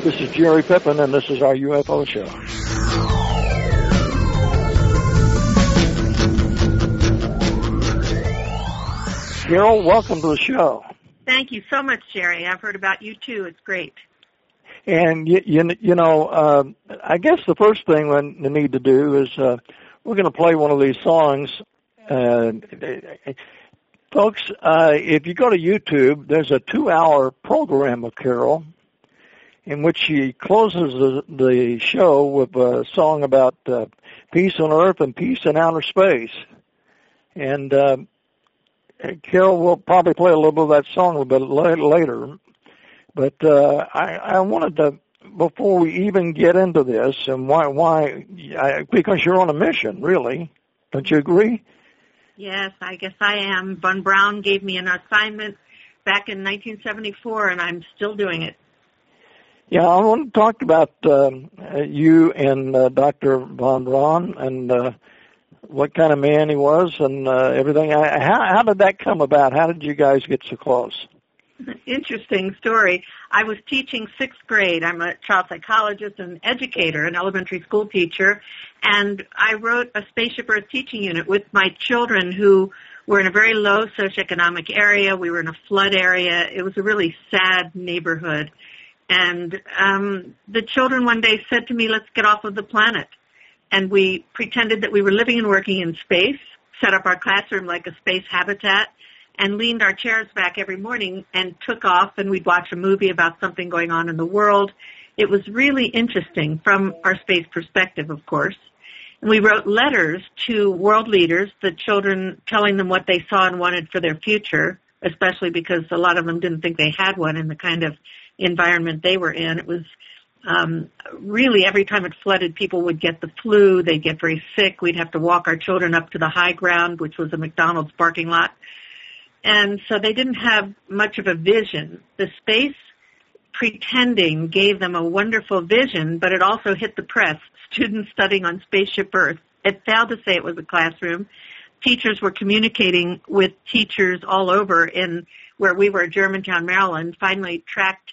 This is Jerry Pippin, and this is our UFO show. Carol, welcome to the show. Thank you so much, Jerry. I've heard about you, too. It's great. And, you know, I guess the first thing we need to do is we're going to play one of these songs. Folks, if you go to YouTube, there's a 2-hour program of Carol in which she closes the show with a song about peace on Earth and peace in outer space. And Carol will probably play a little bit of that song a bit later. But I wanted to, before we even get into this, and because you're on a mission, really. Don't you agree? Yes, I guess I am. Von Braun gave me an assignment back in 1974, and I'm still doing it. Yeah, I want to talk about you and Dr. Von Braun and what kind of man he was and everything. How did that come about? How did you guys get so close? Interesting story. I was teaching 6th grade. I'm a child psychologist and educator, an elementary school teacher, and I wrote a Spaceship Earth teaching unit with my children who were in a very low socioeconomic area. We were in a flood area. It was a really sad neighborhood. And the children one day said to me, let's get off of the planet. And we pretended that we were living and working in space, set up our classroom like a space habitat, and leaned our chairs back every morning and took off, and we'd watch a movie about something going on in the world. It was really interesting from our space perspective, of course. And we wrote letters to world leaders, the children telling them what they saw and wanted for their future, especially because a lot of them didn't think they had one in the kind of environment they were in. It was really every time it flooded, people would get the flu. They'd get very sick. We'd have to walk our children up to the high ground, which was a McDonald's parking lot. And so they didn't have much of a vision. The space pretending gave them a wonderful vision, but it also hit the press. Students studying on Spaceship Earth. It failed to say it was a classroom. Teachers were communicating with teachers all over in where we were, Germantown, Maryland, finally tracked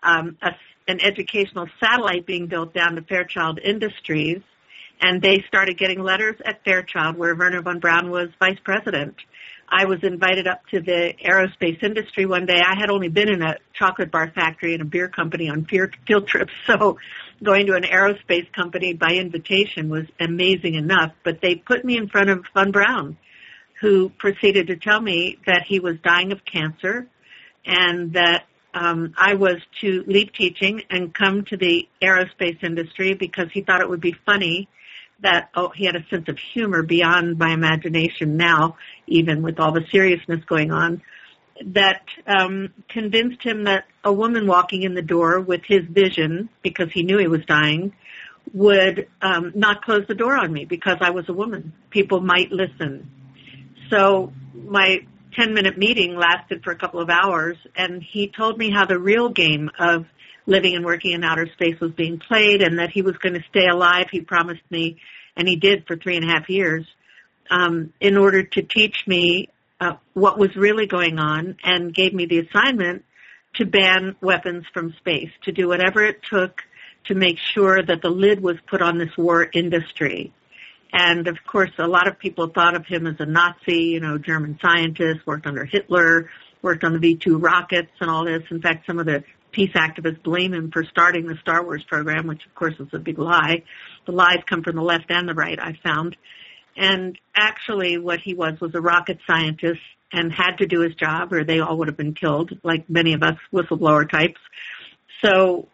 an educational satellite being built down to Fairchild Industries, and they started getting letters at Fairchild where Wernher von Braun was vice president. I was invited up to the aerospace industry one day. I had only been in a chocolate bar factory and a beer company on field trips, so going to an aerospace company by invitation was amazing enough. But they put me in front of von Braun, who proceeded to tell me that he was dying of cancer and that I was to leave teaching and come to the aerospace industry because he thought it would be funny that, he had a sense of humor beyond my imagination now, even with all the seriousness going on, that convinced him that a woman walking in the door with his vision, because he knew he was dying, would not close the door on me because I was a woman. People might listen. So my 10-minute meeting lasted for a couple of hours, and he told me how the real game of living and working in outer space was being played and that he was going to stay alive. He promised me, and he did for 3.5 years, in order to teach me what was really going on, and gave me the assignment to ban weapons from space, to do whatever it took to make sure that the lid was put on this war industry. And, of course, a lot of people thought of him as a Nazi, German scientist, worked under Hitler, worked on the V-2 rockets and all this. In fact, some of the peace activists blame him for starting the Star Wars program, which, of course, is a big lie. The lies come from the left and the right, I found. And actually what he was a rocket scientist and had to do his job, or they all would have been killed, like many of us whistleblower types. So,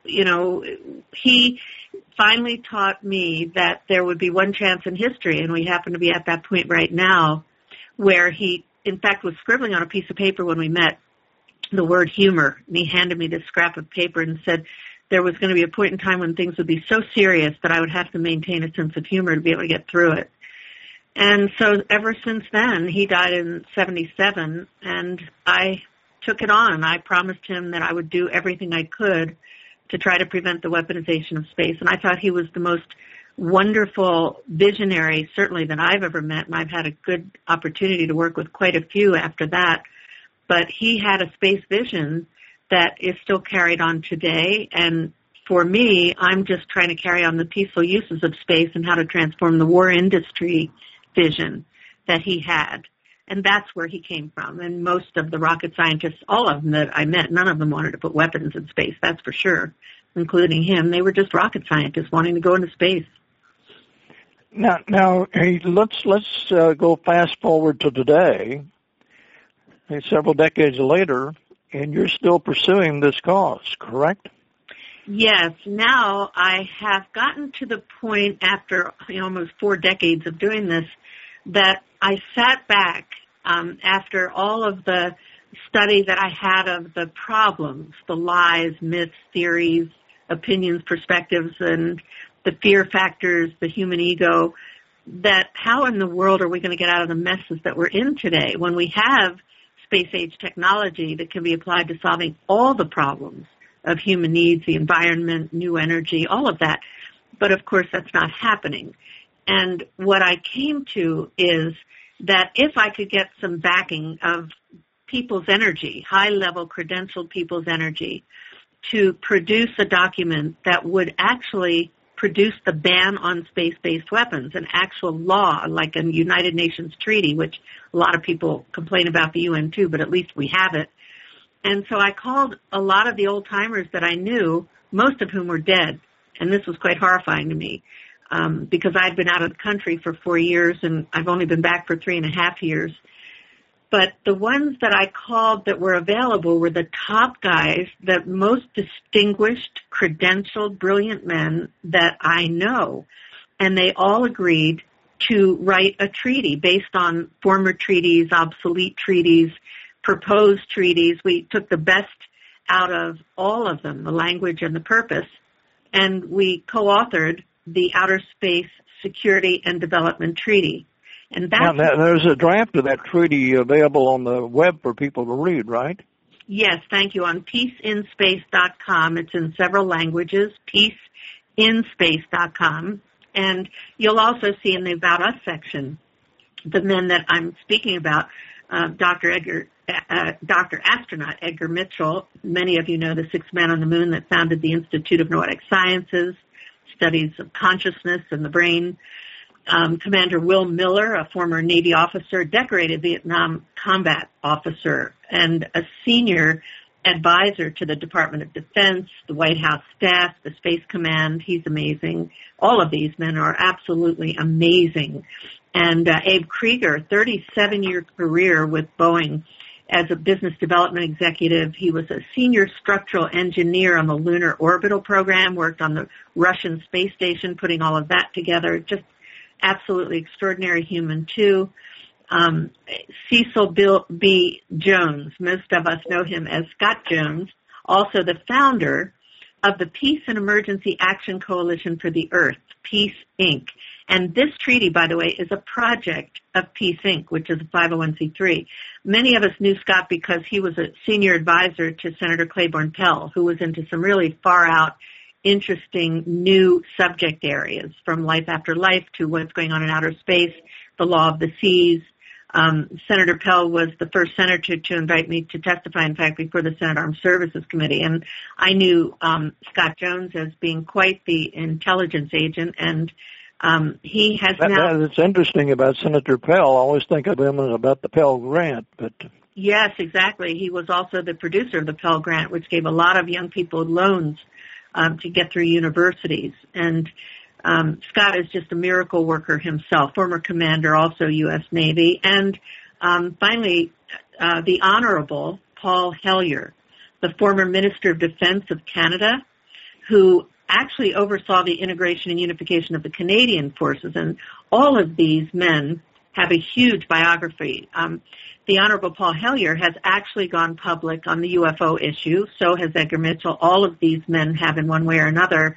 he finally taught me that there would be one chance in history, and we happen to be at that point right now, where he, in fact, was scribbling on a piece of paper when we met the word humor, and he handed me this scrap of paper and said there was going to be a point in time when things would be so serious that I would have to maintain a sense of humor to be able to get through it. And so ever since then, he died in 1977, and I took it on. I promised him that I would do everything I could to try to prevent the weaponization of space. And I thought he was the most wonderful visionary, certainly, that I've ever met, and I've had a good opportunity to work with quite a few after that. But he had a space vision that is still carried on today, and for me, I'm just trying to carry on the peaceful uses of space and how to transform the war industry vision that he had. And that's where he came from. And most of the rocket scientists, all of them that I met, none of them wanted to put weapons in space, that's for sure, including him. They were just rocket scientists wanting to go into space. Now, hey, let's go fast forward to today, several decades later, and you're still pursuing this cause, correct? Yes. Now I have gotten to the point after almost 4 decades of doing this that I sat back after all of the study that I had of the problems, the lies, myths, theories, opinions, perspectives, and the fear factors, the human ego, that how in the world are we going to get out of the messes that we're in today when we have space-age technology that can be applied to solving all the problems of human needs, the environment, new energy, all of that. But, of course, that's not happening. And what I came to is that if I could get some backing of people's energy, high-level credentialed people's energy, to produce a document that would actually produce the ban on space-based weapons, an actual law like a United Nations treaty, which a lot of people complain about the UN too, but at least we have it. And so I called a lot of the old-timers that I knew, most of whom were dead, and this was quite horrifying to me because I'd been out of the country for 4 years and I've only been back for 3.5 years. But the ones that I called that were available were the top guys, the most distinguished, credentialed, brilliant men that I know. And they all agreed to write a treaty based on former treaties, obsolete treaties, proposed treaties. We took the best out of all of them, the language and the purpose, and we co-authored the Outer Space Security and Development Treaty. And that's there's a draft of that treaty available on the web for people to read, right? Yes, thank you. On peaceinspace.com. It's in several languages, peaceinspace.com. And you'll also see in the About Us section the men that I'm speaking about, Dr. Astronaut Edgar Mitchell. Many of you know the 6th man on the moon that founded the Institute of Noetic Sciences, studies of consciousness and the brain. Commander Will Miller, a former Navy officer, decorated Vietnam combat officer, and a senior advisor to the Department of Defense, the White House staff, the Space Command. He's amazing. All of these men are absolutely amazing. And Abe Krieger, 37-year career with Boeing as a business development executive. He was a senior structural engineer on the Lunar Orbital Program, worked on the Russian space station, putting all of that together. Just absolutely extraordinary human, too. Cecil B. Jones, most of us know him as Scott Jones, also the founder of the Peace and Emergency Action Coalition for the Earth, Peace, Inc. And this treaty, by the way, is a project of Peace, Inc., which is a 501c3. Many of us knew Scott because he was a senior advisor to Senator Claiborne Pell, who was into some really far-out, interesting new subject areas, from life after life to what's going on in outer space, the law of the seas. Senator Pell was the first senator to invite me to testify, in fact, before the Senate Armed Services Committee. And I knew Scott Jones as being quite the intelligence agent, and he has now... That's interesting about Senator Pell. I always think of him as about the Pell Grant, but... Yes, exactly. He was also the producer of the Pell Grant, which gave a lot of young people loans to get through universities. And Scott is just a miracle worker himself, former commander, also U.S. Navy. And finally, the Honorable Paul Hellyer, the former Minister of Defense of Canada, who actually oversaw the integration and unification of the Canadian forces. And all of these men have a huge biography. The Honorable Paul Hellyer has actually gone public on the UFO issue. So has Edgar Mitchell. All of these men have, in one way or another,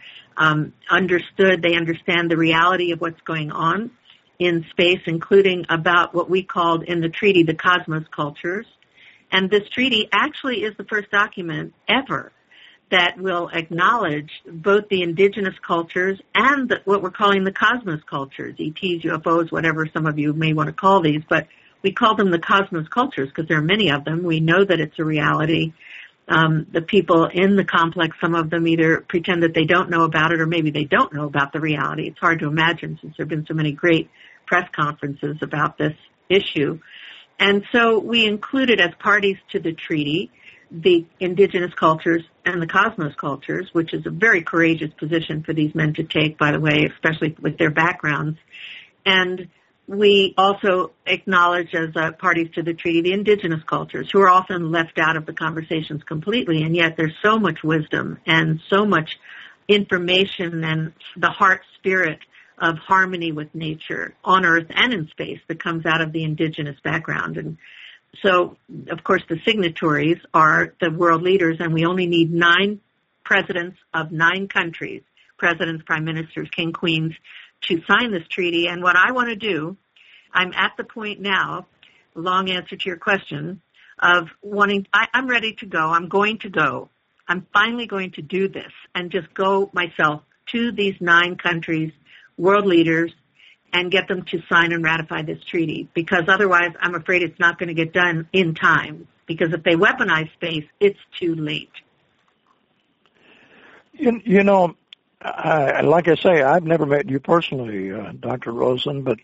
they understand the reality of what's going on in space, including about what we called in the treaty the cosmos cultures. And this treaty actually is the first document ever that will acknowledge both the indigenous cultures and what we're calling the cosmos cultures, ETs, UFOs, whatever some of you may want to call these, but we call them the cosmos cultures because there are many of them. We know that it's a reality. The people in the complex, some of them either pretend that they don't know about it or maybe they don't know about the reality. It's hard to imagine since there have been so many great press conferences about this issue. And so we included as parties to the treaty the indigenous cultures and the cosmos cultures, which is a very courageous position for these men to take, by the way, especially with their backgrounds. And we also acknowledge as parties to the treaty the indigenous cultures, who are often left out of the conversations completely, and yet there's so much wisdom and so much information and the heart spirit of harmony with nature on Earth and in space that comes out of the indigenous background. And so, of course, the signatories are the world leaders, and we only need 9 presidents of 9 countries, presidents, prime ministers, king, queens, to sign this treaty. And what I want to do, I'm at the point now, long answer to your question, of wanting, I'm ready to go. I'm going to go. I'm finally going to do this and just go myself to these 9 countries, world leaders, and get them to sign and ratify this treaty, because otherwise I'm afraid it's not going to get done in time, because if they weaponize space, it's too late. You know, like I say, I've never met you personally, Dr. Rosen, but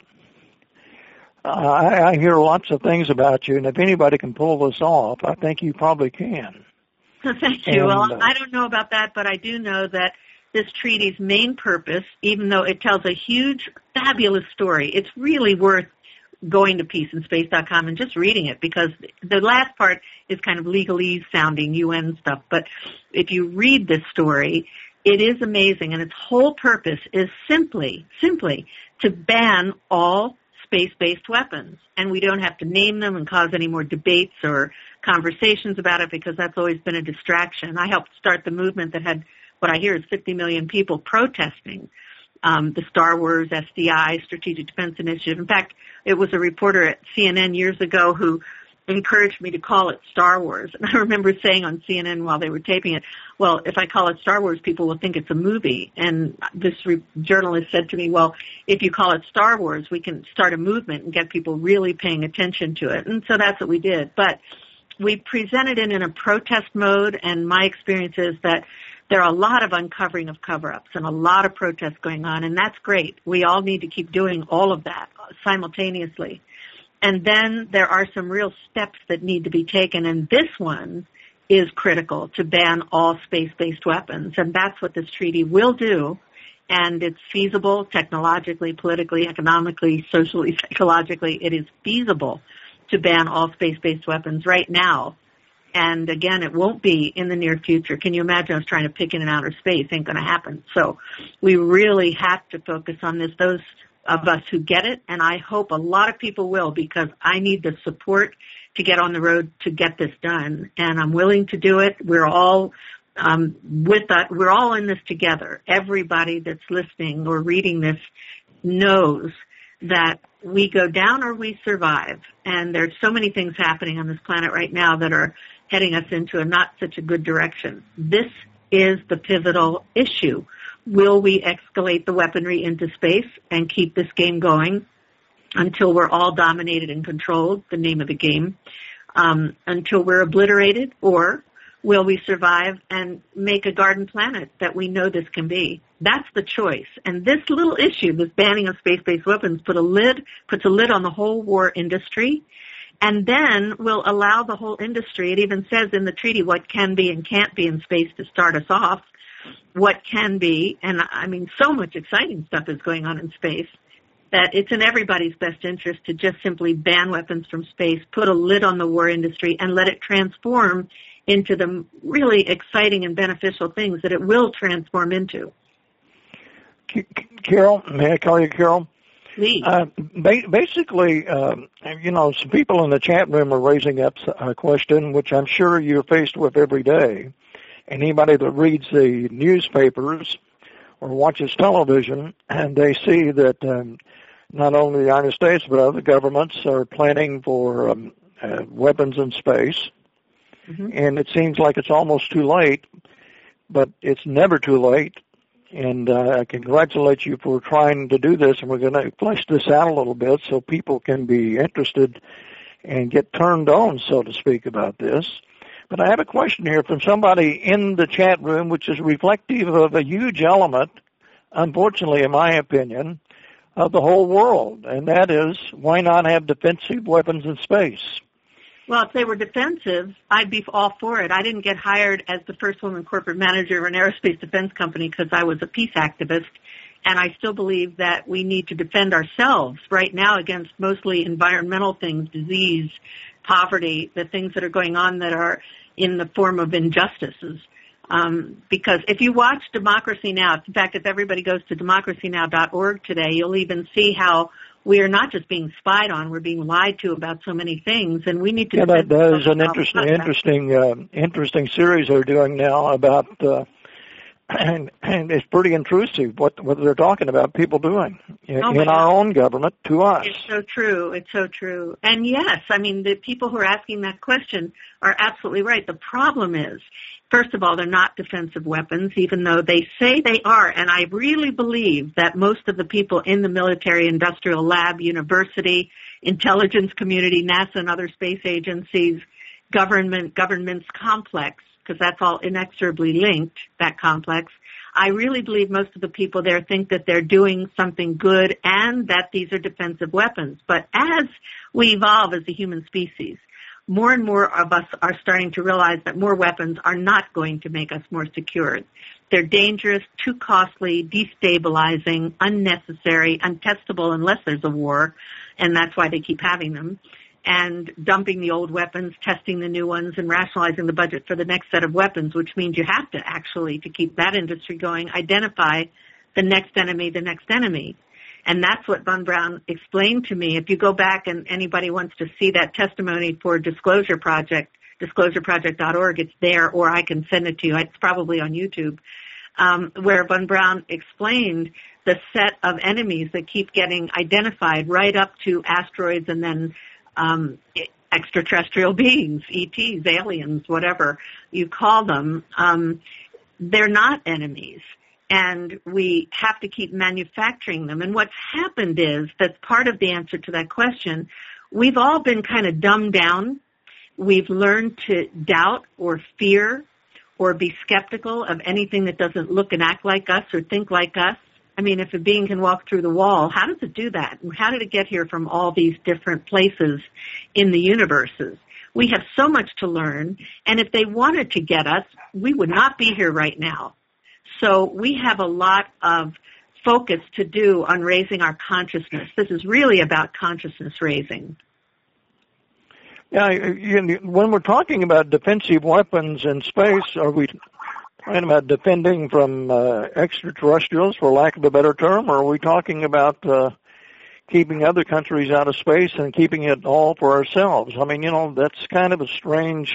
I hear lots of things about you, and if anybody can pull this off, I think you probably can. Thank you. Well, I don't know about that, but I do know that this treaty's main purpose, even though it tells a huge, fabulous story, it's really worth going to peaceandspace.com and just reading it, because the last part is kind of legalese sounding UN stuff. But if you read this story, it is amazing, and its whole purpose is simply to ban all space-based weapons. And we don't have to name them and cause any more debates or conversations about it, because that's always been a distraction. I helped start the movement that had what I hear is 50 million people protesting the Star Wars SDI, Strategic Defense Initiative. In fact, it was a reporter at CNN years ago who encouraged me to call it Star Wars. And I remember saying on CNN while they were taping it, well, if I call it Star Wars, people will think it's a movie. And this journalist said to me, well, if you call it Star Wars, we can start a movement and get people really paying attention to it. And so that's what we did. But we presented it in a protest mode, and my experience is that there are a lot of uncovering of cover-ups and a lot of protests going on, and that's great. We all need to keep doing all of that simultaneously. And then there are some real steps that need to be taken, and this one is critical, to ban all space-based weapons. And that's what this treaty will do, and it's feasible technologically, politically, economically, socially, psychologically. It is feasible to ban all space-based weapons right now. And again, it won't be in the near future. Can you imagine us trying to pick in outer space? Ain't going to happen. So we really have to focus on this, those of us who get it, and I hope a lot of people will, because I need the support to get on the road to get this done, and I'm willing to do it. We're all we're all in this together. Everybody that's listening or reading this knows that we go down or we survive, and there's so many things happening on this planet right now that are heading us into a not such a good direction. This is the pivotal issue. Will we escalate the weaponry into space and keep this game going until we're all dominated and controlled, the name of the game, until we're obliterated, or will we survive and make a garden planet that we know this can be? That's the choice. And this little issue, this banning of space-based weapons, puts a lid on the whole war industry, and then will allow the whole industry, it even says in the treaty what can be and can't be in space to start us off, what can be, and I mean so much exciting stuff is going on in space, that it's in everybody's best interest to just simply ban weapons from space, put a lid on the war industry, and let it transform into the really exciting and beneficial things that it will transform into. Carol, may I call you Carol? Please. Basically, some people in the chat room are raising up a question, which I'm sure you're faced with every day. Anybody that reads the newspapers or watches television, and they see that not only the United States but other governments are planning for weapons in space. Mm-hmm. And it seems like it's almost too late, but it's never too late. And I congratulate you for trying to do this, and we're going to flesh this out a little bit so people can be interested and get turned on, so to speak, about this. But I have a question here from somebody in the chat room, which is reflective of a huge element, unfortunately, in my opinion, of the whole world, and that is, why not have defensive weapons in space? Well, if they were defensive, I'd be all for it. I didn't get hired as the first woman corporate manager of an aerospace defense company because I was a peace activist, and I still believe that we need to defend ourselves right now against mostly environmental things, disease, poverty, the things that are going on that are in the form of injustices. Because if you watch Democracy Now!, in fact, if everybody goes to democracynow.org today, you'll even see how we are not just being spied on, we're being lied to about so many things, and we need to... Yeah, that is an interesting series they're doing now about, and it's pretty intrusive what they're talking about people doing in our own government to us. It's so true. It's so true. And yes, I mean, the people who are asking that question are absolutely right. The problem is, first of all, they're not defensive weapons, even though they say they are. And I really believe that most of the people in the military industrial lab, university, intelligence community, NASA and other space agencies, government's complex, because that's all inexorably linked, that complex. I really believe most of the people there think that they're doing something good and that these are defensive weapons. But as we evolve as a human species, more and more of us are starting to realize that more weapons are not going to make us more secure. They're dangerous, too costly, destabilizing, unnecessary, untestable unless there's a war, and that's why they keep having them, and dumping the old weapons, testing the new ones, and rationalizing the budget for the next set of weapons, which means you have to actually, to keep that industry going, identify the next enemy. And that's what Von Braun explained to me. If you go back and anybody wants to see that testimony for Disclosure Project, disclosureproject.org, it's there, or I can send it to you. It's probably on YouTube, where Von Braun explained the set of enemies that keep getting identified right up to asteroids and then extraterrestrial beings, ETs, aliens, whatever you call them. They're not enemies. And we have to keep manufacturing them. And what's happened is, that's part of the answer to that question, we've all been kind of dumbed down. We've learned to doubt or fear or be skeptical of anything that doesn't look and act like us or think like us. I mean, if a being can walk through the wall, how does it do that? And how did it get here from all these different places in the universes? We have so much to learn, and if they wanted to get us, we would not be here right now. So we have a lot of focus to do on raising our consciousness. This is really about consciousness raising. Yeah, when we're talking about defensive weapons in space, are we talking about defending from extraterrestrials, for lack of a better term, or are we talking about keeping other countries out of space and keeping it all for ourselves? I mean, that's kind of a strange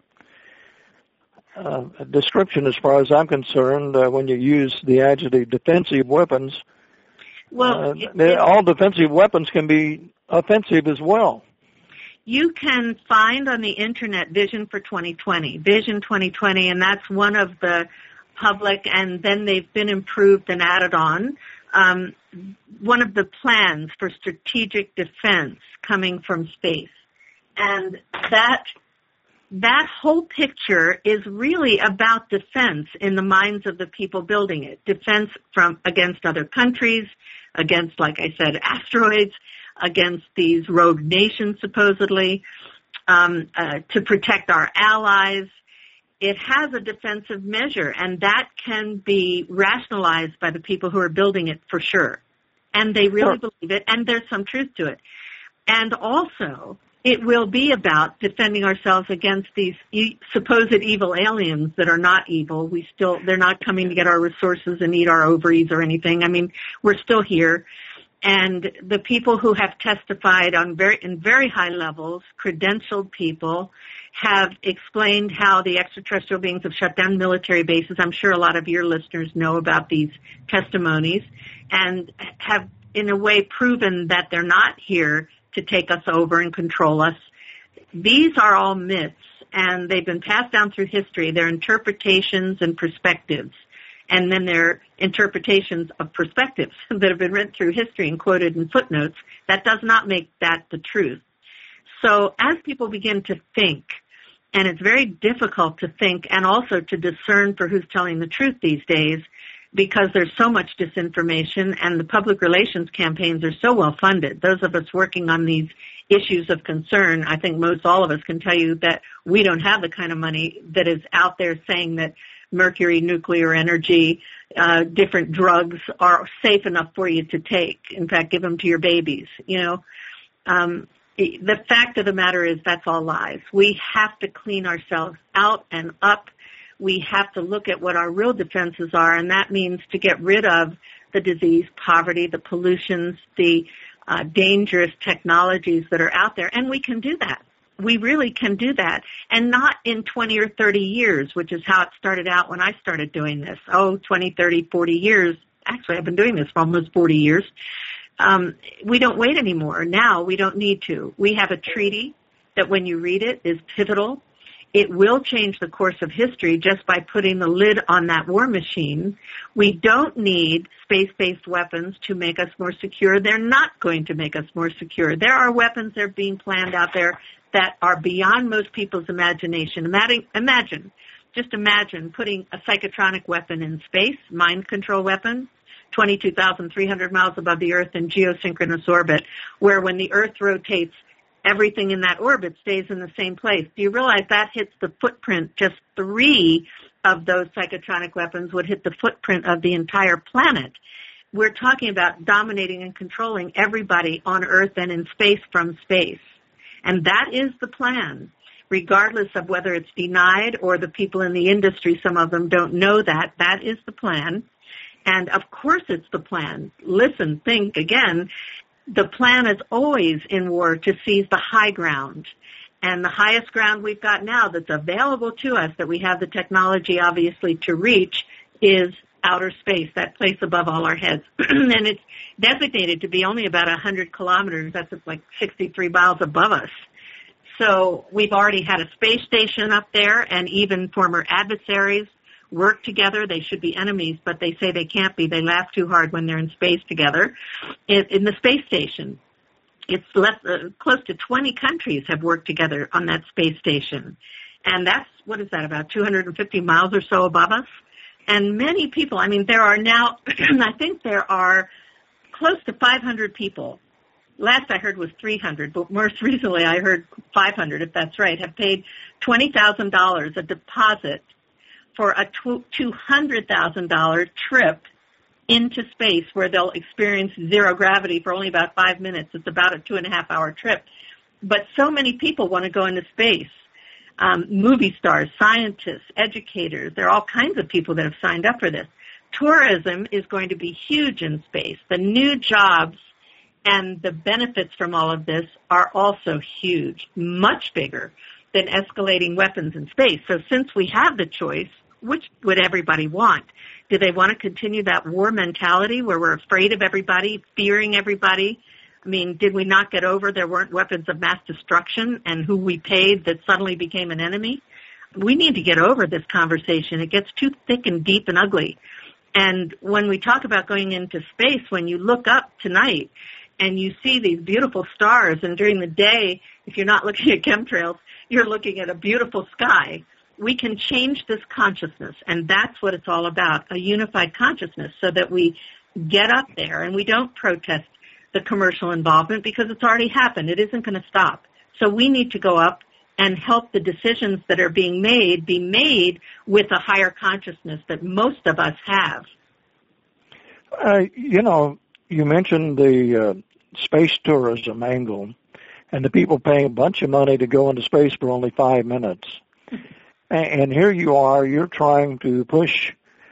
description as far as I'm concerned when you use the adjective defensive weapons. Well, all defensive weapons can be offensive as well. You can find on the Internet Vision for 2020, Vision 2020, and that's one of the public, and then they've been improved and added on. One of the plans for strategic defense coming from space. And that whole picture is really about defense in the minds of the people building it. Defense against other countries, against, like I said, asteroids, against these rogue nations, supposedly, to protect our allies. It has a defensive measure, and that can be rationalized by the people who are building it for sure. And they really believe it, and there's some truth to it. And also, it will be about defending ourselves against these supposed evil aliens that are not evil. They're not coming to get our resources and eat our ovaries or anything. I mean, we're still here. And the people who have testified in very high levels, credentialed people, have explained how the extraterrestrial beings have shut down military bases. I'm sure a lot of your listeners know about these testimonies, and have, in a way, proven that they're not here to take us over and control us. These are all myths, and they've been passed down through history. They're interpretations and perspectives. And then they're interpretations of perspectives that have been written through history and quoted in footnotes. That does not make that the truth. So as people begin to think And it's very difficult to think and also to discern for who's telling the truth these days, because there's so much disinformation and the public relations campaigns are so well funded. Those of us working on these issues of concern, I think most all of us can tell you that we don't have the kind of money that is out there saying that mercury, nuclear energy, different drugs are safe enough for you to take. In fact, give them to your babies, you know. The fact of the matter is that's all lies. We have to clean ourselves out and up. We have to look at what our real defenses are, and that means to get rid of the disease, poverty, the pollutions, the dangerous technologies that are out there. And we can do that. We really can do that. And not in 20 or 30 years, which is how it started out when I started doing this. 20, 30, 40 years. Actually, I've been doing this for almost 40 years. We don't wait anymore. Now we don't need to. We have a treaty that when you read it is pivotal. It will change the course of history just by putting the lid on that war machine. We don't need space-based weapons to make us more secure. They're not going to make us more secure. There are weapons that are being planned out there that are beyond most people's imagination. Just imagine putting a psychotronic weapon in space, mind control weapon, 22,300 miles above the Earth in geosynchronous orbit, where when the Earth rotates, everything in that orbit stays in the same place. Do you realize that hits the footprint? Just 3 of those psychotronic weapons would hit the footprint of the entire planet. We're talking about dominating and controlling everybody on Earth and in space from space. And that is the plan, regardless of whether it's denied or the people in the industry, some of them don't know that. That is the plan. And of course it's the plan. Listen, think again. The plan is always in war to seize the high ground. And the highest ground we've got now that's available to us, that we have the technology obviously to reach, is outer space, that place above all our heads. And it's designated to be only about 100 kilometers. That's like 63 miles above us. So we've already had a space station up there, and even former adversaries work together. They should be enemies, but they say they can't be. They laugh too hard when they're in space together. In the space station, it's close to 20 countries have worked together on that space station. And that's, what is that, about 250 miles or so above us? And many people, I mean, there are now, I think there are close to 500 people. Last I heard was 300, but most recently I heard 500, if that's right, have paid $20,000 a deposit for a $200,000 trip into space where they'll experience zero gravity for only about 5 minutes. It's about a 2.5-hour trip. But so many people want to go into space. Movie stars, scientists, educators, there are all kinds of people that have signed up for this. Tourism is going to be huge in space. The new jobs and the benefits from all of this are also huge, much bigger than escalating weapons in space. So since we have the choice, which would everybody want? Do they want to continue that war mentality where we're afraid of everybody, fearing everybody? I mean, did we not get over there weren't weapons of mass destruction and who we paid that suddenly became an enemy? We need to get over this conversation. It gets too thick and deep and ugly. And when we talk about going into space, when you look up tonight and you see these beautiful stars, and during the day, if you're not looking at chemtrails, you're looking at a beautiful sky. We can change this consciousness, and that's what it's all about, a unified consciousness, so that we get up there and we don't protest the commercial involvement because it's already happened. It isn't going to stop. So we need to go up and help the decisions that are being made be made with a higher consciousness that most of us have. You mentioned the space tourism angle and the people paying a bunch of money to go into space for only 5 minutes. And here you are, you're trying to push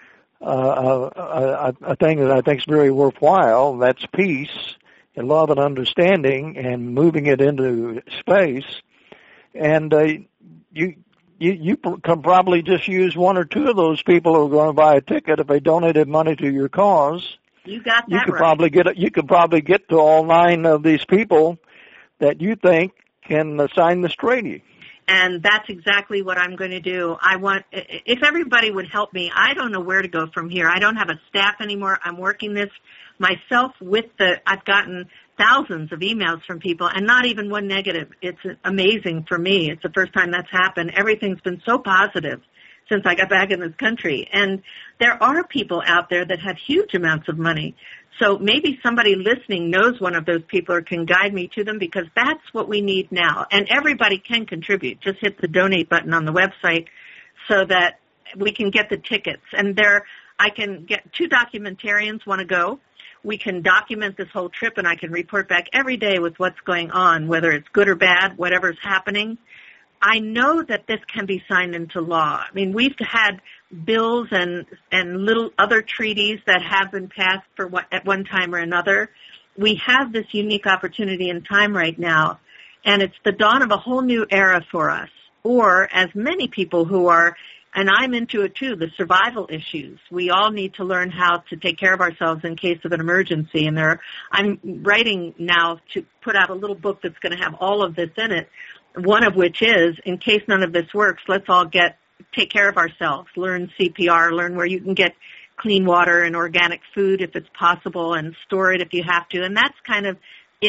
a thing that I think is very worthwhile, that's peace and love and understanding, and moving it into space. And you can probably just use 1 or 2 of those people who are going to buy a ticket if they donated money to your cause. You got that you could right. You could probably get to all 9 of these people that you think can sign this treaty. And that's exactly what I'm going to do. If everybody would help me, I don't know where to go from here. I don't have a staff anymore. I'm working this myself I've gotten thousands of emails from people and not even one negative. It's amazing for me. It's the first time that's happened. Everything's been so positive since I got back in this country. And there are people out there that have huge amounts of money. So maybe somebody listening knows one of those people or can guide me to them, because that's what we need now. And everybody can contribute. Just hit the donate button on the website so that we can get the tickets. And I can get 2 documentarians want to go. We can document this whole trip, and I can report back every day with what's going on, whether it's good or bad, whatever's happening. I know that this can be signed into law. I mean, we've had bills and little other treaties that have been passed at one time or another. We have this unique opportunity in time right now, and it's the dawn of a whole new era for us. Or, as many people who are, and I'm into it too, the survival issues. We all need to learn how to take care of ourselves in case of an emergency. And I'm writing now to put out a little book that's going to have all of this in it. One of which is, in case none of this works, let's all take care of ourselves, learn CPR, learn where you can get clean water and organic food if it's possible, and store it if you have to. And that's kind of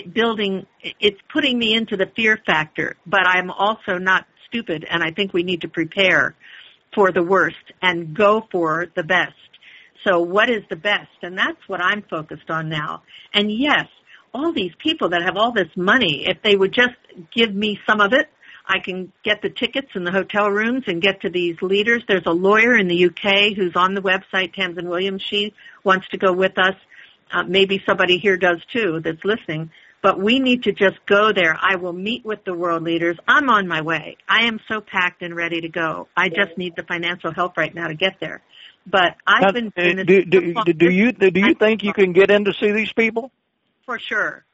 it's putting me into the fear factor. But I'm also not stupid, and I think we need to prepare for the worst and go for the best. So what is the best? And that's what I'm focused on now. And yes, all these people that have all this money, if they would just give me some of it, I can get the tickets and the hotel rooms and get to these leaders. There's a lawyer in the UK who's on the website, Tamsin Williams. She wants to go with us. Maybe somebody here does too that's listening. But we need to just go there. I will meet with the world leaders. I'm on my way. I am so packed and ready to go. I just need the financial help right now to get there. But I've been doing this. Do you think you can get in to see these people? For sure.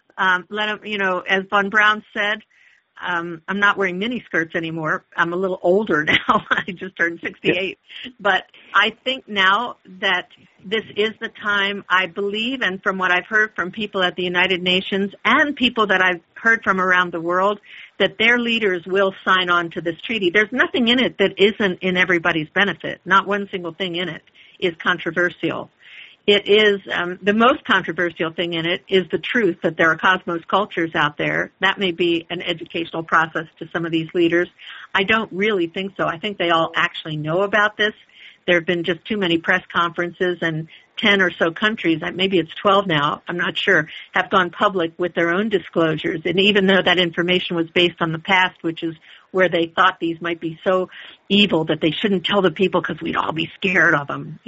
Let them, as Von Braun said, I'm not wearing mini skirts anymore. I'm a little older now. I just turned 68. Yeah. But I think now that this is the time, I believe, and from what I've heard from people at the United Nations and people that I've heard from around the world, that their leaders will sign on to this treaty. There's nothing in it that isn't in everybody's benefit. Not one single thing in it is controversial. It is, the most controversial thing in it is the truth that there are cosmos cultures out there. That may be an educational process to some of these leaders. I don't really think so. I think they all actually know about this. There have been just too many press conferences, and 10 or so countries, maybe it's 12 now, I'm not sure, have gone public with their own disclosures. And even though that information was based on the past, which is where they thought these might be so evil that they shouldn't tell the people because we'd all be scared of them,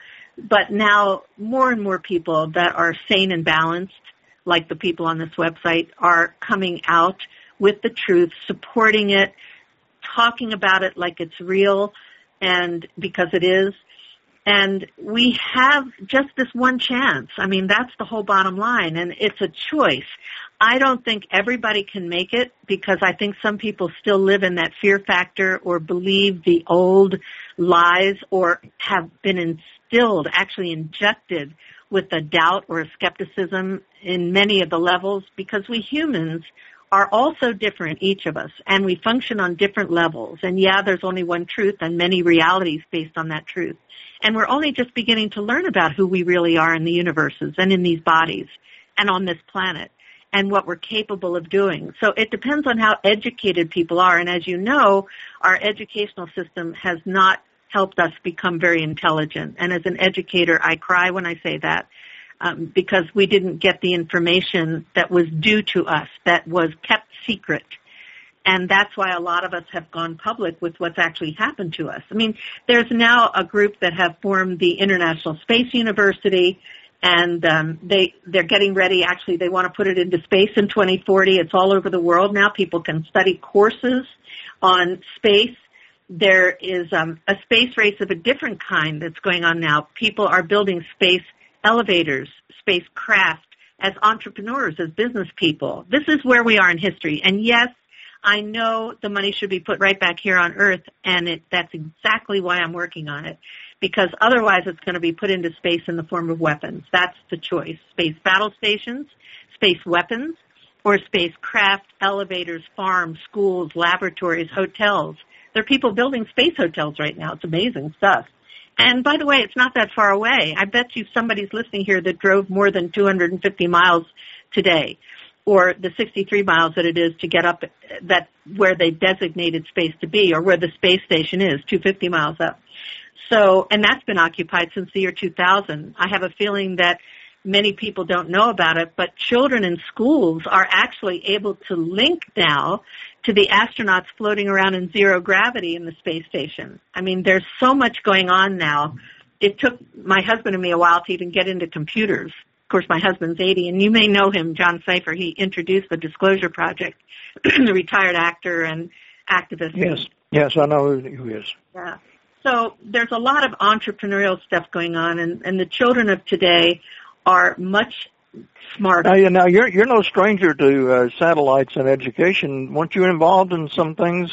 But now more and more people that are sane and balanced, like the people on this website, are coming out with the truth, supporting it, talking about it like it's real, and because it is. And we have just this one chance. I mean, that's the whole bottom line, and it's a choice. I don't think everybody can make it, because I think some people still live in that fear factor or believe the old lies, or have been instilled, actually injected with a doubt or a skepticism in many of the levels, because we humans are also different, each of us, and we function on different levels. And yeah, there's only one truth and many realities based on that truth. And we're only just beginning to learn about who we really are in the universes and in these bodies and on this planet, and what we're capable of doing. So it depends on how educated people are. And as you know, our educational system has not helped us become very intelligent. And as an educator, I cry when I say that, because we didn't get the information that was due to us, that was kept secret. And that's why a lot of us have gone public with what's actually happened to us. I mean, there's now a group that have formed the International Space University, and they're getting ready. Actually, they want to put it into space in 2040. It's all over the world now. People can study courses on space. There is a space race of a different kind that's going on now. People are building space elevators, spacecraft, as entrepreneurs, as business people. This is where we are in history. And yes, I know the money should be put right back here on Earth, and that's exactly why I'm working on it, because otherwise it's going to be put into space in the form of weapons. That's the choice. Space battle stations, space weapons, or spacecraft, elevators, farms, schools, laboratories, hotels. There are people building space hotels right now. It's amazing stuff. And by the way, it's not that far away. I bet you somebody's listening here that drove more than 250 miles today, or the 63 miles that it is to get up that where they designated space to be, or where the space station is, 250 miles up. So, and that's been occupied since the year 2000. I have a feeling that many people don't know about it, but children in schools are actually able to link now to the astronauts floating around in zero gravity in the space station. I mean, there's so much going on now. It took my husband and me a while to even get into computers. Of course, my husband's 80, and you may know him, John Cipher. He introduced the Disclosure Project, the retired actor and activist. Yes, I know who he is. Yeah. So there's a lot of entrepreneurial stuff going on, and the children of today are much smarter. Now you're no stranger to satellites and education. Weren't you involved in some things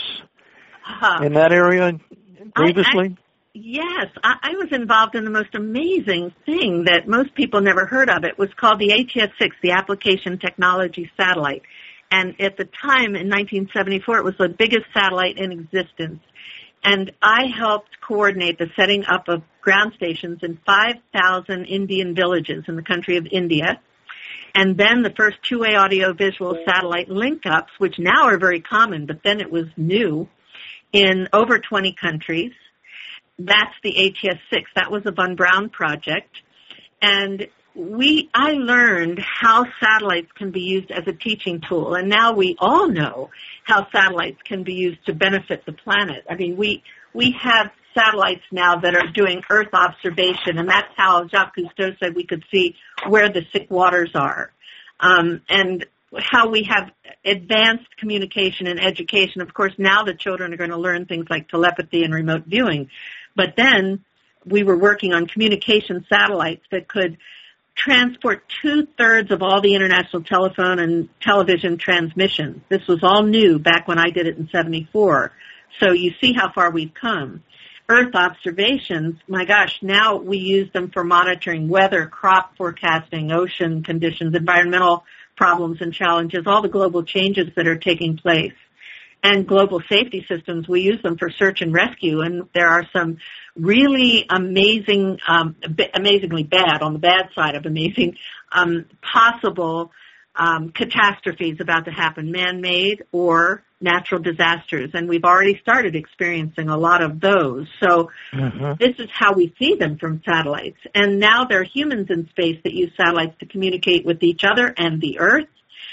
in that area previously? Yes, I was involved in the most amazing thing that most people never heard of. It was called the ATS-6, the Application Technology Satellite. And at the time, in 1974, it was the biggest satellite in existence. And I helped coordinate the setting up of ground stations in 5,000 Indian villages in the country of India. And then the first two-way audio-visual satellite link-ups, which now are very common, but then it was new, in over 20 countries. That's the ATS-6. That was a Von Braun project. And I learned how satellites can be used as a teaching tool. And now we all know how satellites can be used to benefit the planet. I mean, we have satellites now that are doing Earth observation, and that's how Jacques Cousteau said we could see where the sick waters are. And how we have advanced communication and education. Of course, now the children are going to learn things like telepathy and remote viewing. But then we were working on communication satellites that could transport 2/3 of all the international telephone and television transmissions. This was all new back when I did it in 74. So you see how far we've come. Earth observations, my gosh, now we use them for monitoring weather, crop forecasting, ocean conditions, environmental problems and challenges, all the global changes that are taking place. And global safety systems, we use them for search and rescue, and there are some really amazing, amazingly bad, on the bad side of amazing, possible catastrophes about to happen, man-made or natural disasters, and we've already started experiencing a lot of those. So This is how we see them from satellites. And now there are humans in space that use satellites to communicate with each other and the Earth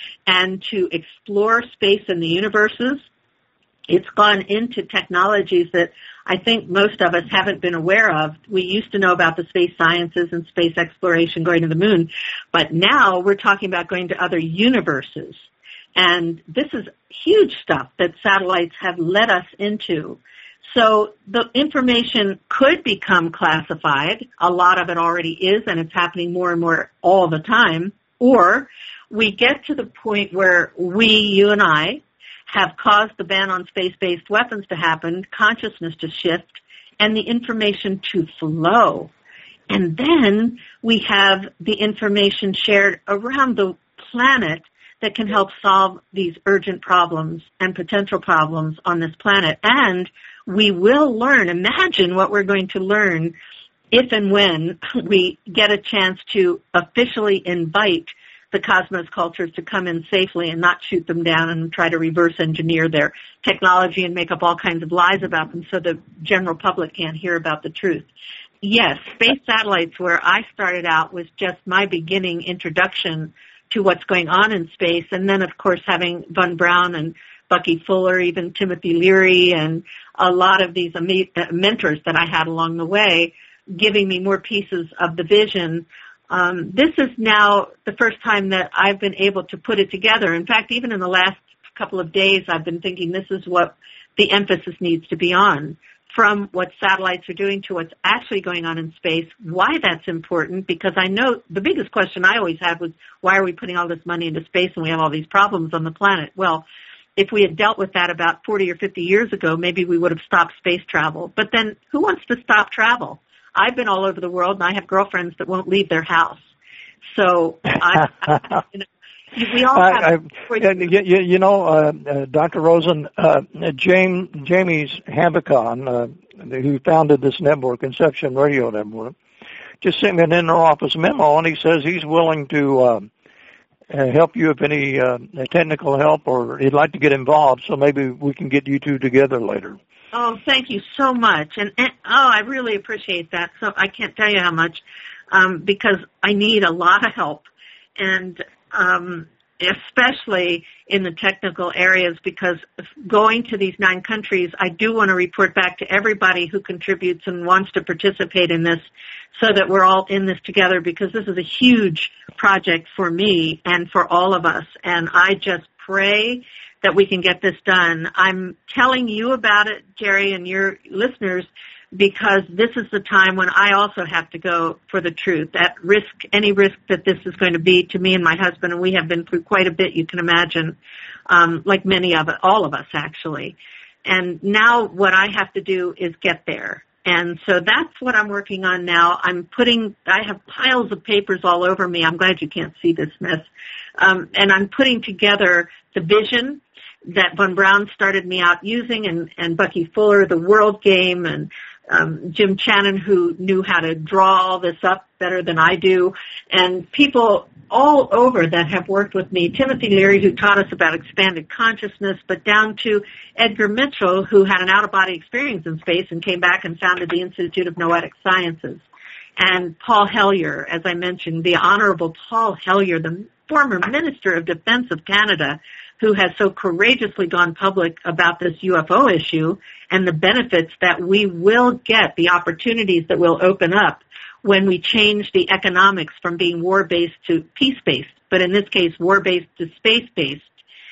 and to explore space and the universes. It's gone into technologies that I think most of us haven't been aware of. We used to know about the space sciences and space exploration, going to the moon, but now we're talking about going to other universes. And this is huge stuff that satellites have led us into. So the information could become classified. A lot of it already is, and it's happening more and more all the time. Or we get to the point where you and I, have caused the ban on space-based weapons to happen, consciousness to shift, and the information to flow. And then we have the information shared around the planet that can help solve these urgent problems and potential problems on this planet. And we will learn, imagine what we're going to learn if and when we get a chance to officially invite the cosmos cultures to come in safely and not shoot them down and try to reverse engineer their technology and make up all kinds of lies about them so the general public can't hear about the truth. Yes, space satellites, where I started out, was just my beginning introduction to what's going on in space. And then, of course, having Von Braun and Bucky Fuller, even Timothy Leary, and a lot of these mentors that I had along the way, giving me more pieces of the vision. This is now the first time that I've been able to put it together. In fact, even in the last couple of days, I've been thinking this is what the emphasis needs to be on, from what satellites are doing to what's actually going on in space, why that's important, because I know the biggest question I always had was, why are we putting all this money into space and we have all these problems on the planet? Well, if we had dealt with that about 40 or 50 years ago, maybe we would have stopped space travel. But then who wants to stop travel? I've been all over the world, and I have girlfriends that won't leave their house. So, we all have... Dr. Rosen, James Habicon, who founded this network, Inception Radio Network, just sent me an inter-office memo, and he says he's willing to help you if any technical help, or he'd like to get involved. So maybe we can get you two together later. Oh, thank you so much. And I really appreciate that. So I can't tell you how much, because I need a lot of help. And especially in the technical areas, because going to these 9 countries, I do want to report back to everybody who contributes and wants to participate in this so that we're all in this together, because this is a huge project for me and for all of us. And I just pray that we can get this done. I'm telling you about it, Jerry, and your listeners, because this is the time when I also have to go for the truth. At risk, any risk that this is going to be to me and my husband, and we have been through quite a bit, you can imagine, like many of it, all of us actually. And now what I have to do is get there. And so that's what I'm working on now. I have piles of papers all over me. I'm glad you can't see this mess. And I'm putting together the vision that Von Braun started me out using, and Bucky Fuller, the World Game, and Jim Channon, who knew how to draw all this up better than I do, and people all over that have worked with me. Timothy Leary, who taught us about expanded consciousness, but down to Edgar Mitchell, who had an out-of-body experience in space and came back and founded the Institute of Noetic Sciences. And Paul Hellyer, as I mentioned, the Honorable Paul Hellyer, the former Minister of Defense of Canada, who has so courageously gone public about this UFO issue and the benefits that we will get, the opportunities that will open up when we change the economics from being war-based to peace-based, but in this case, war-based to space-based.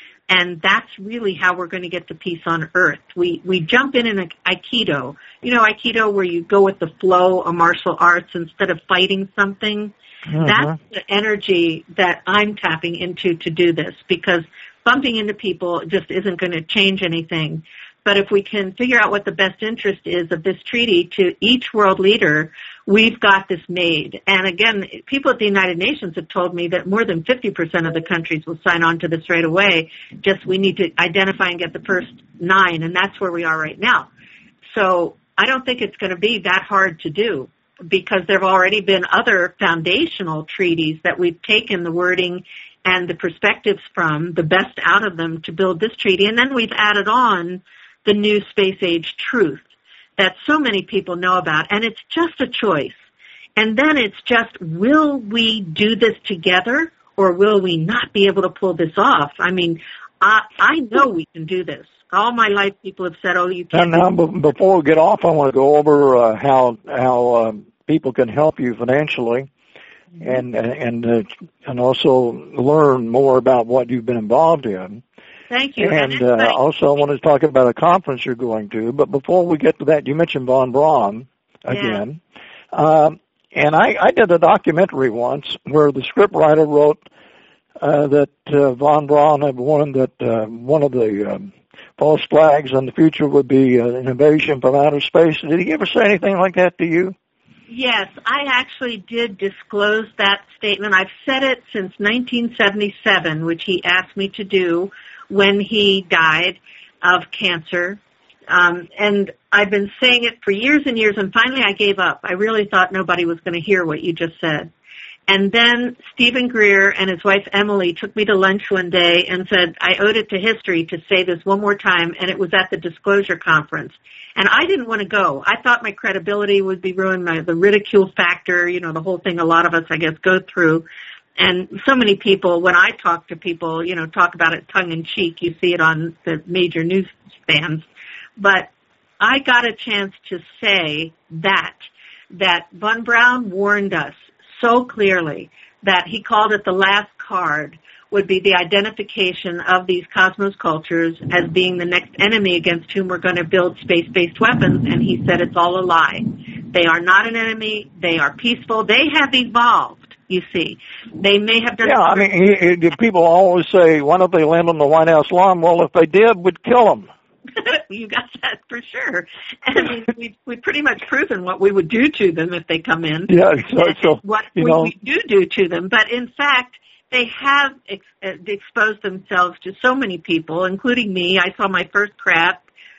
And that's really how we're going to get to peace on Earth. We jump in Aikido. You know, Aikido, where you go with the flow of martial arts instead of fighting something. Mm-hmm. That's the energy that I'm tapping into to do this, because bumping into people just isn't going to change anything. But if we can figure out what the best interest is of this treaty to each world leader, we've got this made. And again, people at the United Nations have told me that more than 50% of the countries will sign on to this right away. Just we need to identify and get the first 9, and that's where we are right now. So I don't think it's going to be that hard to do, because there have already been other foundational treaties that we've taken the wording and the perspectives from, the best out of them, to build this treaty. And then we've added on the new space age truth that so many people know about. And it's just a choice. And then it's just, will we do this together, or will we not be able to pull this off? I mean, I know we can do this. All my life people have said, oh, you can't. And now, before we get off, I want to go over how people can help you financially. And also learn more about what you've been involved in. Thank you. And also I want to talk about a conference you're going to. But before we get to that, you mentioned Von Braun again. Yeah. And I did a documentary once where the scriptwriter wrote that Von Braun had warned that one of the false flags in the future would be an invasion from outer space. Did he ever say anything like that to you? Yes, I actually did disclose that statement. I've said it since 1977, which he asked me to do when he died of cancer. And I've been saying it for years and years, and finally I gave up. I really thought nobody was going to hear what you just said. And then Stephen Greer and his wife Emily took me to lunch one day and said I owed it to history to say this one more time, and it was at the Disclosure Conference. And I didn't want to go. I thought my credibility would be ruined, the ridicule factor, you know, the whole thing a lot of us, I guess, go through. And so many people, when I talk to people, you know, talk about it tongue-in-cheek. You see it on the major newsstands. But I got a chance to say that Von Braun warned us so clearly that he called it the last card would be the identification of these cosmos cultures as being the next enemy against whom we're going to build space-based weapons, and he said it's all a lie. They are not an enemy. They are peaceful. They have evolved, you see. They may have done... Yeah, I mean, people always say, why don't they land on the White House lawn? Well, if they did, we'd kill them. You got that for sure. And we've pretty much proven what we would do to them if they come in. Yeah, so what we do to them. But in fact, they have exposed themselves to so many people, including me. I saw my first craft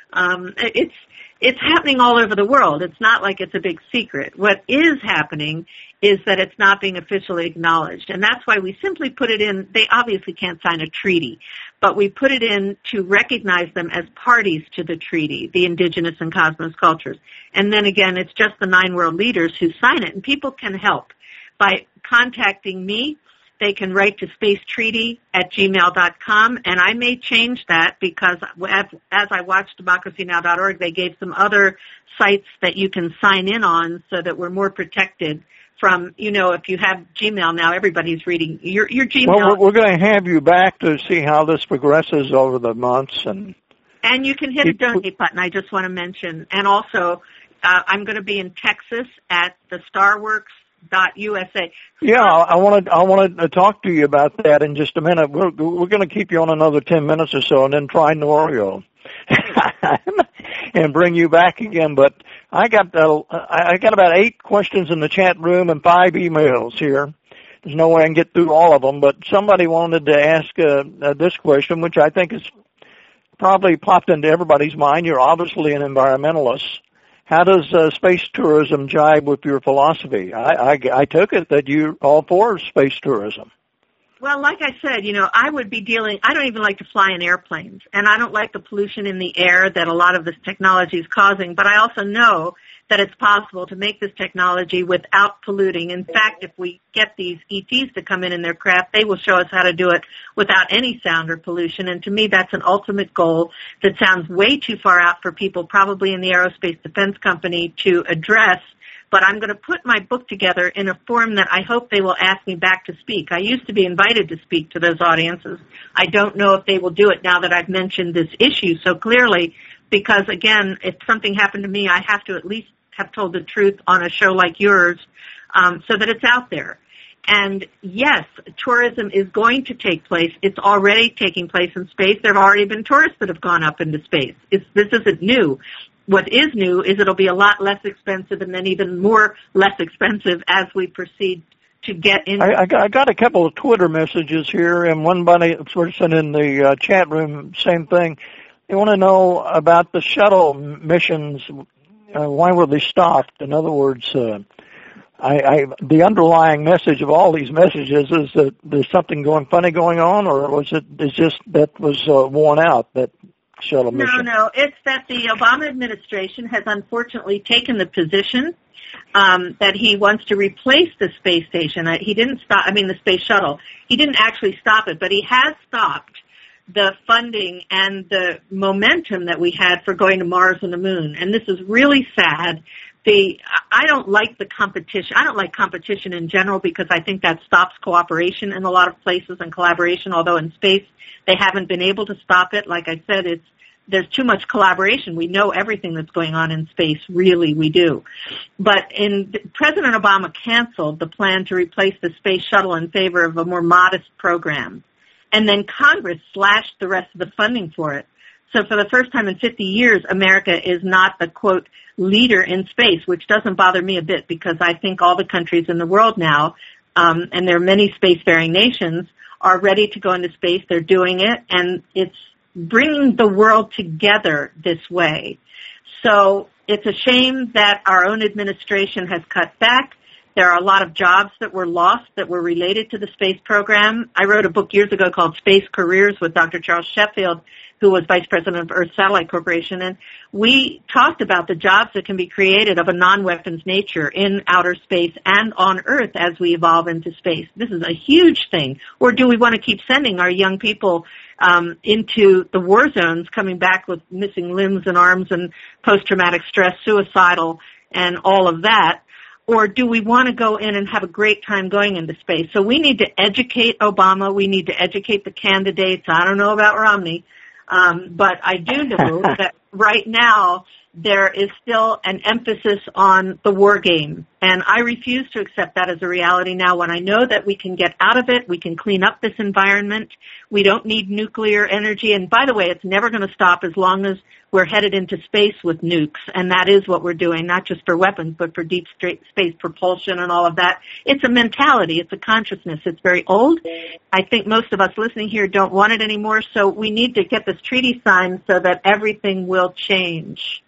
It's happening all over the world. It's not like it's a big secret. What is happening is that it's not being officially acknowledged. And that's why we simply put it in. They obviously can't sign a treaty, but we put it in to recognize them as parties to the treaty, the indigenous and cosmos cultures. And then again, it's just the 9 world leaders who sign it. And people can help by contacting me. They can write to spacetreaty@gmail.com, and I may change that because as I watched democracynow.org, they gave some other sites that you can sign in on so that we're more protected from, if you have Gmail now, everybody's reading your Gmail. Well, we're going to have you back to see how this progresses over the months. And you can hit a donate button, I just want to mention. And also, I'm going to be in Texas at the StarWorks.USA. Yeah, I want to talk to you about that in just a minute. We're going to keep you on another 10 minutes or so, and then try Norio and bring you back again. But I got about 8 questions in the chat room and 5 emails here. There's no way I can get through all of them, but somebody wanted to ask this question, which I think is probably popped into everybody's mind. You're obviously an environmentalist. How does space tourism jibe with your philosophy? I took it that you're all for space tourism. Well, like I said, I would be I don't even like to fly in airplanes, and I don't like the pollution in the air that a lot of this technology is causing, but I also know that it's possible to make this technology without polluting. In fact, if we get these ETs to come in their craft, they will show us how to do it without any sound or pollution, and to me that's an ultimate goal that sounds way too far out for people probably in the aerospace defense company to address. But I'm going to put my book together in a form that I hope they will ask me back to speak. I used to be invited to speak to those audiences. I don't know if they will do it now that I've mentioned this issue so clearly, because, again, if something happened to me, I have to at least have told the truth on a show like yours so that it's out there. And, yes, tourism is going to take place. It's already taking place in space. There have already been tourists that have gone up into space. This isn't new. What is new is it'll be a lot less expensive and then even more less expensive as we proceed to get in. I got a couple of Twitter messages here, and one person in the chat room, same thing. They want to know about the shuttle missions. Why were they stopped? In other words, the underlying message of all these messages is that there's something funny going on, or was it just that was worn out, that shuttle mission? No, it's that the Obama administration has unfortunately taken the position that he wants to replace the space station. The space shuttle. He didn't actually stop it, but he has stopped the funding and the momentum that we had for going to Mars and the Moon. And this is really sad. I don't like the competition. I don't like competition in general because I think that stops cooperation in a lot of places and collaboration, although in space they haven't been able to stop it. Like I said, there's too much collaboration. We know everything that's going on in space. Really, we do. But President Obama canceled the plan to replace the space shuttle in favor of a more modest program. And then Congress slashed the rest of the funding for it. So for the first time in 50 years, America is not the, quote, leader in space, which doesn't bother me a bit because I think all the countries in the world now, and there are many spacefaring nations, are ready to go into space. They're doing it, and it's bringing the world together this way. So it's a shame that our own administration has cut back. There are a lot of jobs that were lost that were related to the space program. I wrote a book years ago called Space Careers with Dr. Charles Sheffield, who was vice president of Earth Satellite Corporation, and we talked about the jobs that can be created of a non-weapons nature in outer space and on Earth as we evolve into space. This is a huge thing. Or do we want to keep sending our young people into the war zones, coming back with missing limbs and arms and post-traumatic stress, suicidal, and all of that? Or do we want to go in and have a great time going into space? So we need to educate Obama. We need to educate the candidates. I don't know about Romney. But I do know that right now there is still an emphasis on the war game. And I refuse to accept that as a reality now when I know that we can get out of it, we can clean up this environment, we don't need nuclear energy. And by the way, it's never going to stop as long as we're headed into space with nukes. And that is what we're doing, not just for weapons, but for deep space propulsion and all of that. It's a mentality. It's a consciousness. It's very old. I think most of us listening here don't want it anymore. So we need to get this treaty signed so that everything will change.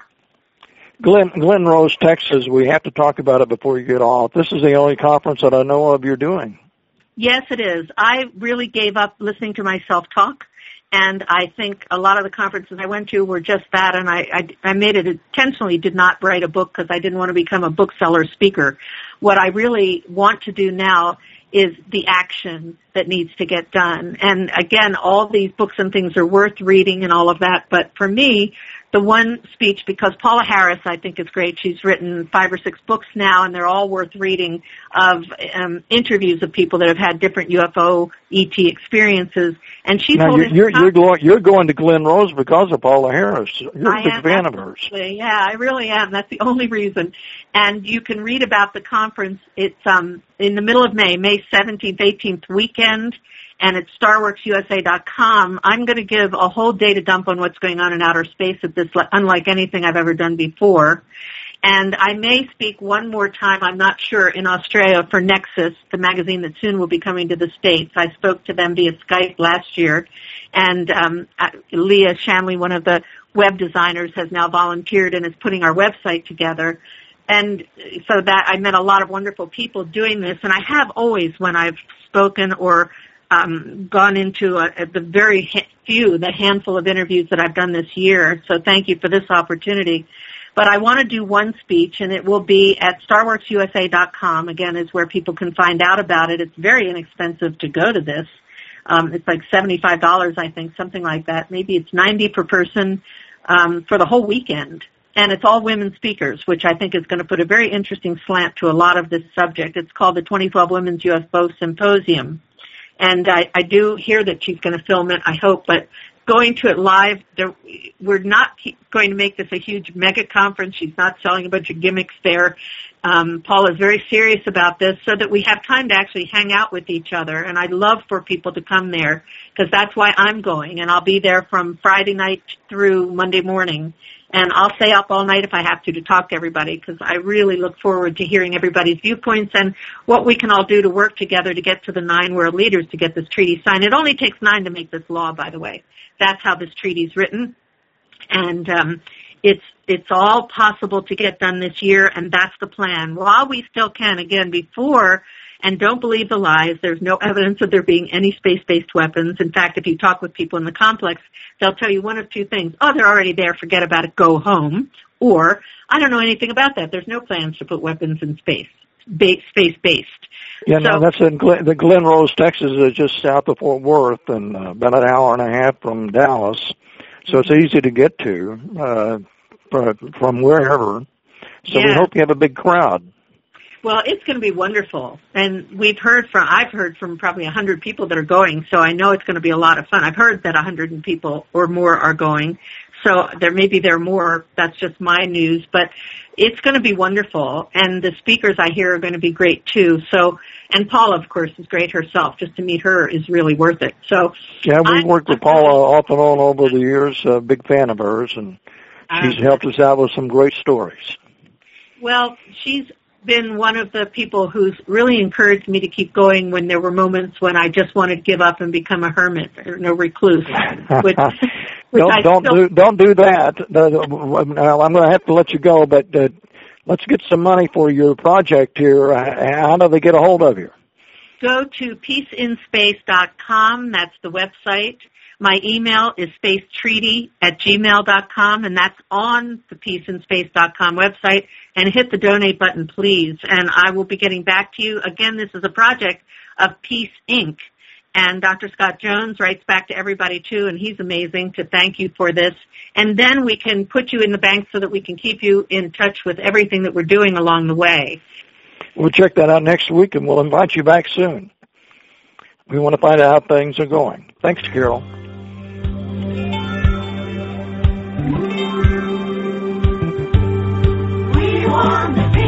Glen Rose, Texas, we have to talk about it before you get off. This is the only conference that I know of you're doing. Yes, it is. I really gave up listening to myself talk, and I think a lot of the conferences I went to were just that, and I made it intentionally, did not write a book because I didn't want to become a bookseller speaker. What I really want to do now is the action that needs to get done. And again, all these books and things are worth reading and all of that, but for me, the one speech, because Paula Harris, I think, is great. She's written 5 or 6 books now, and they're all worth reading, of interviews of people that have had different UFO ET experiences. And she now told you're going to Glen Rose because of Paula Harris. You're a big fan of hers. Yeah, I really am. That's the only reason. And you can read about the conference. It's in the middle of May 17th, 18th weekend. And at StarWorksUSA.com, I'm going to give a whole data dump on what's going on in outer space at this, unlike anything I've ever done before. And I may speak one more time, I'm not sure, in Australia for Nexus, the magazine that soon will be coming to the States. I spoke to them via Skype last year. And Leah Shanley, one of the web designers, has now volunteered and is putting our website together. And so that I met a lot of wonderful people doing this. And I have always, when I've spoken or gone into the handful of interviews that I've done this year. So thank you for this opportunity. But I want to do one speech, and it will be at StarWorksUSA.com. Again, is where people can find out about it. It's very inexpensive to go to this. It's like $75, I think, something like that. Maybe it's $90 per person for the whole weekend. And it's all women speakers, which I think is going to put a very interesting slant to a lot of this subject. It's called the 2012 Women's UFO Symposium. And I do hear that she's going to film it, I hope, but going to it live, we're not going to make this a huge mega conference. She's not selling a bunch of gimmicks there. Paul is very serious about this so that we have time to actually hang out with each other. And I'd love for people to come there because that's why I'm going. And I'll be there from Friday night through Monday morning. And I'll stay up all night if I have to talk to everybody because I really look forward to hearing everybody's viewpoints and what we can all do to work together to get to the 9 world leaders to get this treaty signed. It only takes 9 to make this law, by the way. That's how this treaty's written. And it's all possible to get done this year, and that's the plan. While we still can, again, before, and don't believe the lies, there's no evidence of there being any space-based weapons. In fact, if you talk with people in the complex, they'll tell you one of two things. Oh, they're already there, forget about it, go home. Or, I don't know anything about that. There's no plans to put weapons in space, space-based. Yeah, no, that's in the Glen Rose, Texas, is just south of Fort Worth and about an hour and a half from Dallas. So it's easy to get to from wherever. So we hope you have a big crowd. Well, it's going to be wonderful. And I've heard from probably 100 people that are going, so I know it's going to be a lot of fun. I've heard that 100 people or more are going. So there are more. That's just my news. But it's going to be wonderful. And the speakers I hear are going to be great, too. So, and Paula, of course, is great herself. Just to meet her is really worth it. So, yeah, we've worked with Paula off and on over the years. A big fan of hers. And she's helped us out with some great stories. Well, she's been one of the people who's really encouraged me to keep going when there were moments when I just wanted to give up and become a hermit or no recluse. Don't do that. I'm going to have to let you go, but let's get some money for your project here. How do they get a hold of you? Go to peaceinspace.com. That's the website. My email is spacetreaty@gmail.com, and that's on the peaceinspace.com website. And hit the donate button, please. And I will be getting back to you. Again, this is a project of Peace, Inc. And Dr. Scott Jones writes back to everybody, too, and he's amazing to thank you for this. And then we can put you in the bank so that we can keep you in touch with everything that we're doing along the way. We'll check that out next week, and we'll invite you back soon. We want to find out how things are going. Thanks, Carol. on the